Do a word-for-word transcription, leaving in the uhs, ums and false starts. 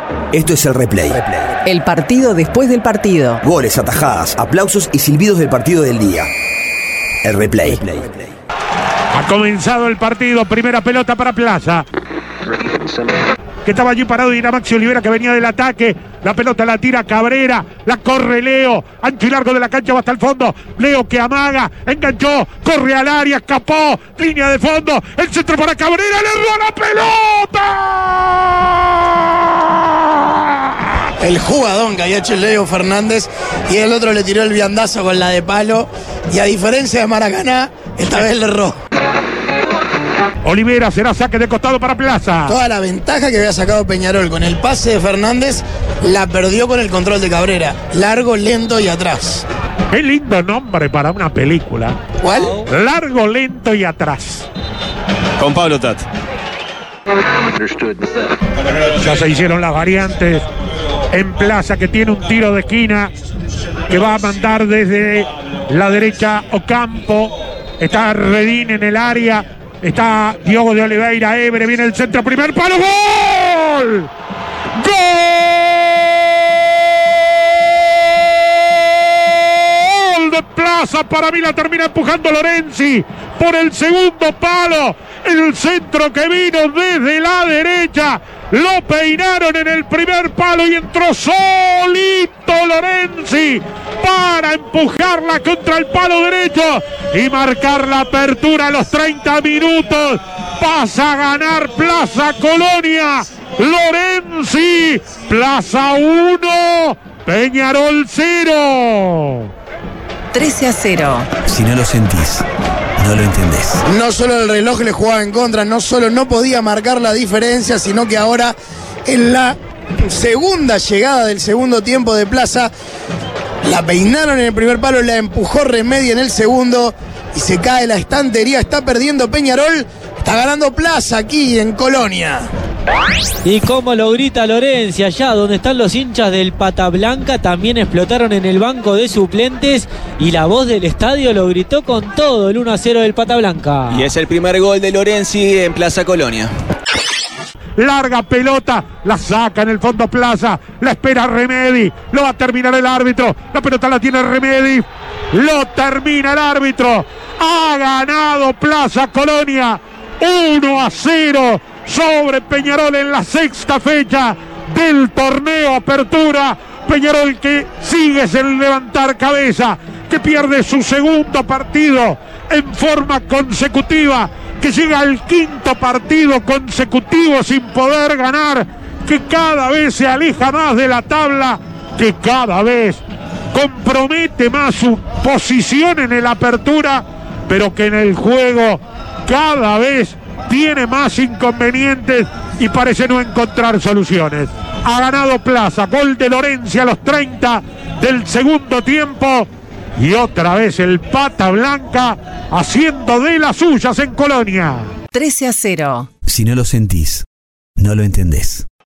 Esto es el replay. El partido después del partido. Goles, atajadas, aplausos y silbidos del partido del día. El replay. Ha comenzado el partido, primera pelota para Plaza, que estaba allí parado, y era Maxi Olivera, que venía del ataque. La pelota la tira Cabrera, la corre Leo, ancho y largo de la cancha, va hasta el fondo. Leo que amaga, enganchó, corre al área, escapó, línea de fondo, el centro para Cabrera, le erró la pelota. El jugadón que había hecho Leo Fernández, y el otro le tiró el viandazo con la de palo, y a diferencia de Maracaná, esta vez le erró. Olivera, será saque de costado para Plaza. Toda la ventaja que había sacado Peñarol con el pase de Fernández la perdió con el control de Cabrera. Largo, lento y atrás. Qué lindo nombre para una película. ¿Cuál? Largo, lento y atrás. Con Pablo Tat. Ya se hicieron las variantes en Plaza, que tiene un tiro de esquina que va a mandar desde la derecha Ocampo. Está Redín en el área. Está Diogo de Oliveira, Ebre, viene el centro, primer palo, ¡gol! ¡Gol de Plaza! Para mí la termina empujando Lorenzi por el segundo palo. El centro que vino desde la derecha, lo peinaron en el primer palo y entró solito Lorenzi para empujarla contra el palo derecho y marcar la apertura a los treinta minutos. Pasa a ganar Plaza Colonia. Lorenzi, Plaza uno, Peñarol cero. trece a cero. Si no lo sentís, no lo entendés. No solo el reloj le jugaba en contra, no solo no podía marcar la diferencia, sino que ahora en la segunda llegada del segundo tiempo de Plaza, la peinaron en el primer palo, la empujó Remedi en el segundo y se cae la estantería. Está perdiendo Peñarol, está ganando Plaza aquí en Colonia. Y como lo grita Lorenzi, allá donde están los hinchas del Pata Blanca, también explotaron en el banco de suplentes y la voz del estadio lo gritó con todo, el uno a cero del Pata Blanca. Y es el primer gol de Lorenzi en Plaza Colonia. Larga pelota, la saca en el fondo Plaza, la espera Remedi, lo va a terminar el árbitro, la pelota la tiene Remedi, lo termina el árbitro, ha ganado Plaza Colonia uno a cero sobre Peñarol en la sexta fecha del torneo Apertura. Peñarol que sigue sin levantar cabeza, que pierde su segundo partido en forma consecutiva, que llega al quinto partido consecutivo sin poder ganar, que cada vez se aleja más de la tabla, que cada vez compromete más su posición en el Apertura, pero que en el juego cada vez tiene más inconvenientes y parece no encontrar soluciones. Ha ganado Plaza, gol de Lorenzi a los treinta del segundo tiempo, y otra vez el Pata Blanca haciendo de las suyas en Colonia. trece a cero. Si no lo sentís, no lo entendés.